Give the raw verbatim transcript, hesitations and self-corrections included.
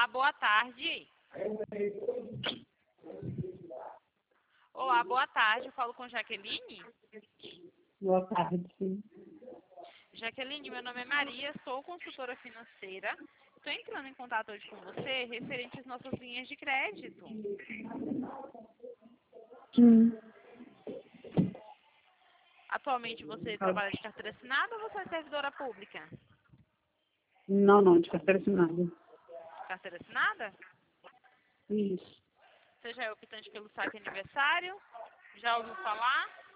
boa tarde. Olá, boa tarde. Eu falo com Jaqueline. Boa tarde, sim. Jaqueline, meu nome é Maria, sou consultora financeira. Estou entrando em contato hoje com você referente às nossas linhas de crédito. Sim. Atualmente você trabalha de carteira assinada ou você é servidora pública? Não, não, de carteira assinada. Carteira assinada? Isso. Você já é optante pelo saque aniversário? Já ouviu falar?